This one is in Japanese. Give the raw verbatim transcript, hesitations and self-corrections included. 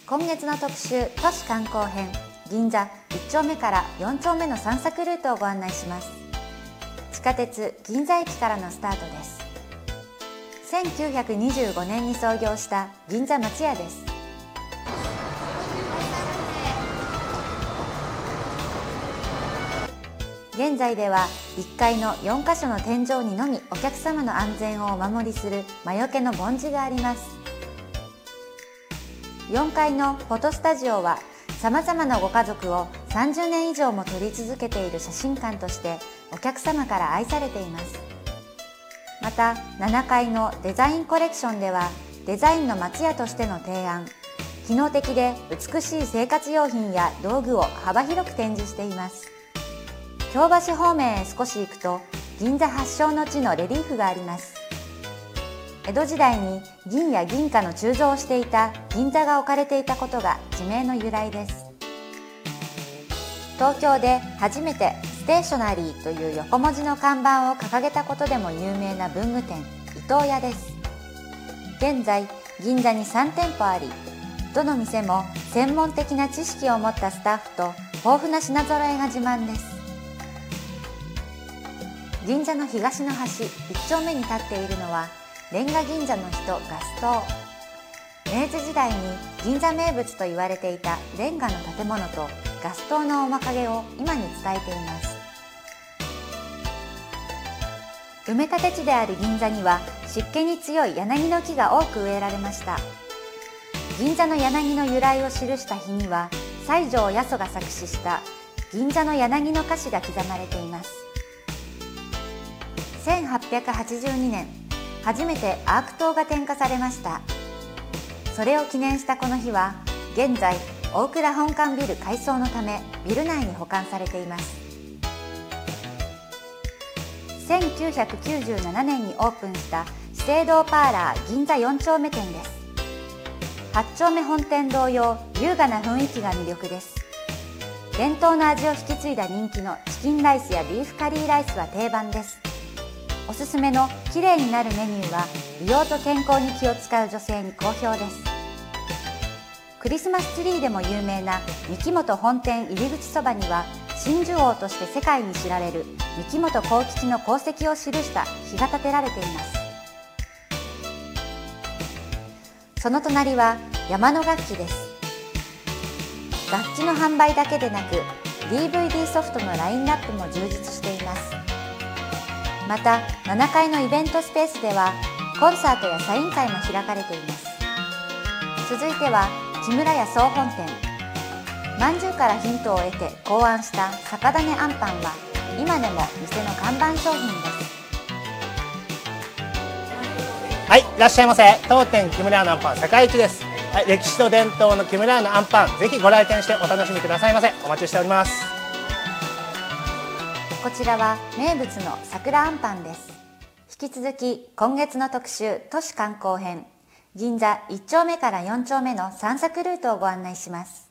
今月の特集都市観光編、銀座いっ丁目からよん丁目の散策ルートをご案内します。地下鉄銀座駅からのスタートです。せんきゅうひゃくにじゅうごねんに創業した銀座松屋です。現在ではいっかいのよんか所の天井にのみお客様の安全をお守りする魔除けのぼんじがあります。よんかいのフォトスタジオはさまざまなご家族をさんじゅうねん以上も撮り続けている写真館としてお客様から愛されています。またななかいのデザインコレクションではデザインの松屋としての提案、機能的で美しい生活用品や道具を幅広く展示しています。京橋方面へ少し行くと銀座発祥の地のレリーフがあります。江戸時代に銀や銀貨の鋳造をしていた銀座が置かれていたことが地名の由来です。東京で初めてステーショナリーという横文字の看板を掲げたことでも有名な文具店伊東屋です。現在銀座にさん店舗あり、どの店も専門的な知識を持ったスタッフと豊富な品揃えが自慢です。銀座の東の端いっ丁目に立っているのはレンガ銀座の人ガス灯。明治時代に銀座名物と言われていたレンガの建物とガス灯の面影を今に伝えています。埋め立て地である銀座には湿気に強い柳の木が多く植えられました。銀座の柳の由来を記した碑には西条八十が作詞した銀座の柳の歌詞が刻まれています。せんはっぴゃくはちじゅうにねん、初めてアーク灯が点火されました。それを記念したこの日は現在大倉本館ビル改装のためビル内に保管されています。せんきゅうひゃくきゅうじゅうななねんにオープンした資生堂パーラー銀座よん丁目店です。はち丁目本店同様優雅な雰囲気が魅力です。伝統の味を引き継いだ人気のチキンライスやビーフカリーライスは定番です。おすすめのきれいになるメニューは美容と健康に気を使う女性に好評です。クリスマスツリーでも有名な三木本本店入り口そばには真珠王として世界に知られる三木本幸吉の功績を記した碑が建てられています。その隣は山の楽器です。楽器の販売だけでなく ディーブイディー ソフトのラインナップも充実しています。またななかいのイベントスペースではコンサートやサイン会も開かれています。続いては木村屋総本店。まんじゅうからヒントを得て考案した酒種あんパンは今でも店の看板商品です。 はい、いらっしゃいませ。当店木村屋のあんパン世界一です。はい、歴史と伝統の木村屋のあんパン、ぜひご来店してお楽しみくださいませ。お待ちしております。 こちらは名物の桜あんパンです。引き続き今月の特集都市観光編、銀座いっ丁目からよん丁目の散策ルートをご案内します。